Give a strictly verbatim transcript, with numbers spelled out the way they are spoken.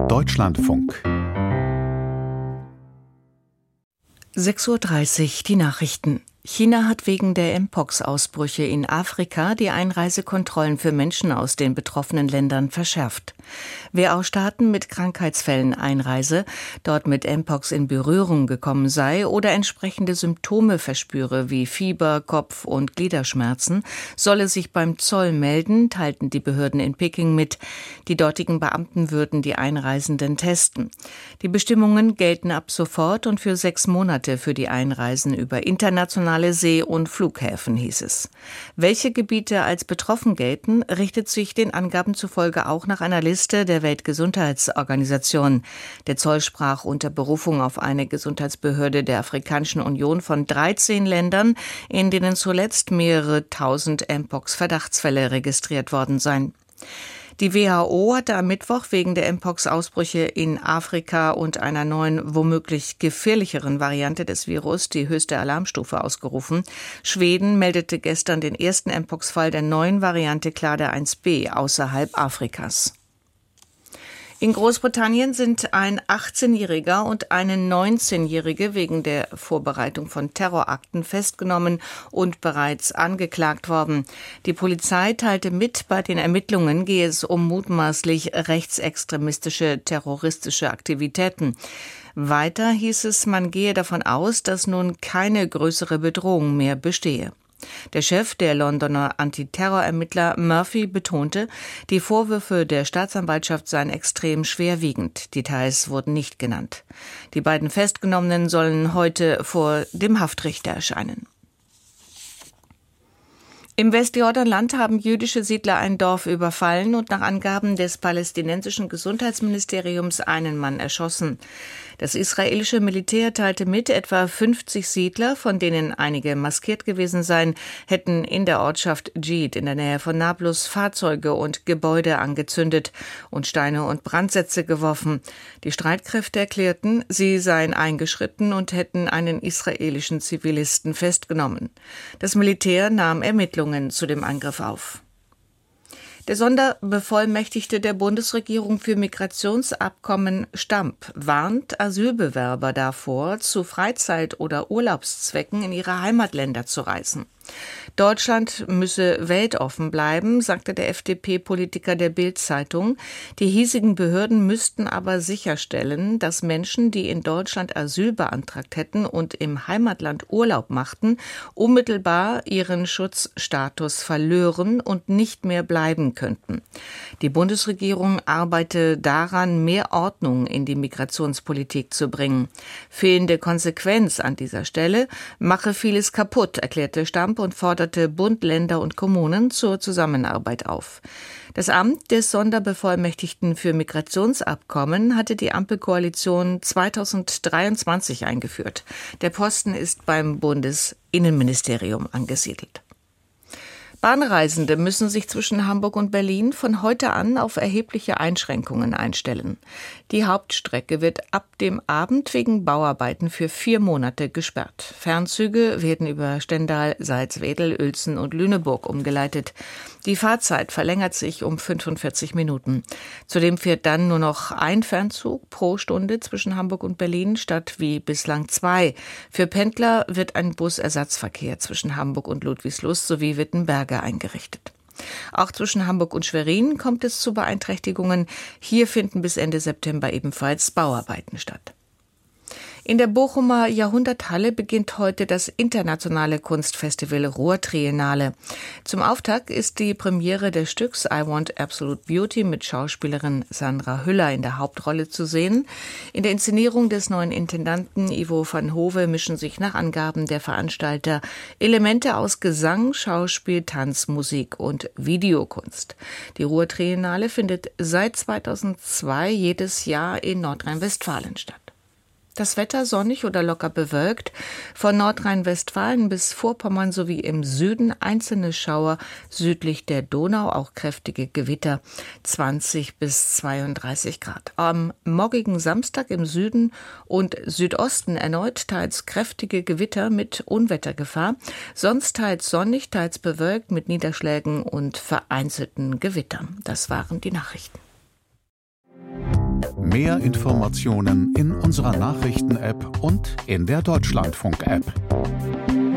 Deutschlandfunk. sechs Uhr dreißig, die Nachrichten. China hat wegen der Mpox-Ausbrüche in Afrika die Einreisekontrollen für Menschen aus den betroffenen Ländern verschärft. Wer aus Staaten mit Krankheitsfällen einreise, dort mit Mpox in Berührung gekommen sei oder entsprechende Symptome verspüre wie Fieber, Kopf- und Gliederschmerzen, solle sich beim Zoll melden, teilten die Behörden in Peking mit. Die dortigen Beamten würden die Einreisenden testen. Die Bestimmungen gelten ab sofort und für sechs Monate für die Einreisen über internationale See- und Flughäfen, hieß es. Welche Gebiete als betroffen gelten, richtet sich den Angaben zufolge auch nach einer Liste der Weltgesundheitsorganisation. Der Zoll sprach unter Berufung auf eine Gesundheitsbehörde der Afrikanischen Union von dreizehn Ländern, in denen zuletzt mehrere tausend Mpox-Verdachtsfälle registriert worden seien. Die W H O hatte am Mittwoch wegen der Mpox-Ausbrüche in Afrika und einer neuen, womöglich gefährlicheren Variante des Virus die höchste Alarmstufe ausgerufen. Schweden meldete gestern den ersten Mpox-Fall der neuen Variante Clade eins b außerhalb Afrikas. In Großbritannien sind ein achtzehnjähriger und eine neunzehnjährige wegen der Vorbereitung von Terrorakten festgenommen und bereits angeklagt worden. Die Polizei teilte mit, bei den Ermittlungen gehe es um mutmaßlich rechtsextremistische, terroristische Aktivitäten. Weiter hieß es, man gehe davon aus, dass nun keine größere Bedrohung mehr bestehe. Der Chef der Londoner Antiterrorermittler Murphy betonte, die Vorwürfe der Staatsanwaltschaft seien extrem schwerwiegend. Details wurden nicht genannt. Die beiden Festgenommenen sollen heute vor dem Haftrichter erscheinen. Im Westjordanland haben jüdische Siedler ein Dorf überfallen und nach Angaben des palästinensischen Gesundheitsministeriums einen Mann erschossen. Das israelische Militär teilte mit, etwa fünfzig Siedler, von denen einige maskiert gewesen seien, hätten in der Ortschaft Djid in der Nähe von Nablus Fahrzeuge und Gebäude angezündet und Steine und Brandsätze geworfen. Die Streitkräfte erklärten, sie seien eingeschritten und hätten einen israelischen Zivilisten festgenommen. Das Militär nahm Ermittlungen zu dem Angriff auf. Der Sonderbevollmächtigte der Bundesregierung für Migrationsabkommen Stamp warnt Asylbewerber davor, zu Freizeit- oder Urlaubszwecken in ihre Heimatländer zu reisen. Deutschland müsse weltoffen bleiben, sagte der F D P-Politiker der Bild-Zeitung. Die hiesigen Behörden müssten aber sicherstellen, dass Menschen, die in Deutschland Asyl beantragt hätten und im Heimatland Urlaub machten, unmittelbar ihren Schutzstatus verlören und nicht mehr bleiben könnten. Die Bundesregierung arbeite daran, mehr Ordnung in die Migrationspolitik zu bringen. Fehlende Konsequenz an dieser Stelle mache vieles kaputt, erklärte Stamp und forderte Bund, Länder und Kommunen zur Zusammenarbeit auf. Das Amt des Sonderbevollmächtigten für Migrationsabkommen hatte die Ampelkoalition zweitausenddreiundzwanzig eingeführt. Der Posten ist beim Bundesinnenministerium angesiedelt. Bahnreisende müssen sich zwischen Hamburg und Berlin von heute an auf erhebliche Einschränkungen einstellen. Die Hauptstrecke wird ab dem Abend wegen Bauarbeiten für vier Monate gesperrt. Fernzüge werden über Stendal, Salzwedel, Uelzen und Lüneburg umgeleitet. Die Fahrzeit verlängert sich um fünfundvierzig Minuten. Zudem fährt dann nur noch ein Fernzug pro Stunde zwischen Hamburg und Berlin statt wie bislang zwei. Für Pendler wird ein Busersatzverkehr zwischen Hamburg und Ludwigslust sowie Wittenberge eingerichtet. Auch zwischen Hamburg und Schwerin kommt es zu Beeinträchtigungen. Hier finden bis Ende September ebenfalls Bauarbeiten statt. In der Bochumer Jahrhunderthalle beginnt heute das internationale Kunstfestival Ruhr-Triennale. Zum Auftakt ist die Premiere des Stücks I Want Absolute Beauty mit Schauspielerin Sandra Hüller in der Hauptrolle zu sehen. In der Inszenierung des neuen Intendanten Ivo van Hove mischen sich nach Angaben der Veranstalter Elemente aus Gesang, Schauspiel, Tanz, Musik und Videokunst. Die Ruhr-Triennale findet seit zweitausendzwei jedes Jahr in Nordrhein-Westfalen statt. Das Wetter sonnig oder locker bewölkt, von Nordrhein-Westfalen bis Vorpommern sowie im Süden einzelne Schauer, südlich der Donau auch kräftige Gewitter, zwanzig bis zweiunddreißig Grad. Am morgigen Samstag im Süden und Südosten erneut teils kräftige Gewitter mit Unwettergefahr, sonst teils sonnig, teils bewölkt mit Niederschlägen und vereinzelten Gewittern. Das waren die Nachrichten. Mehr Informationen in unserer Nachrichten-App und in der Deutschlandfunk-App.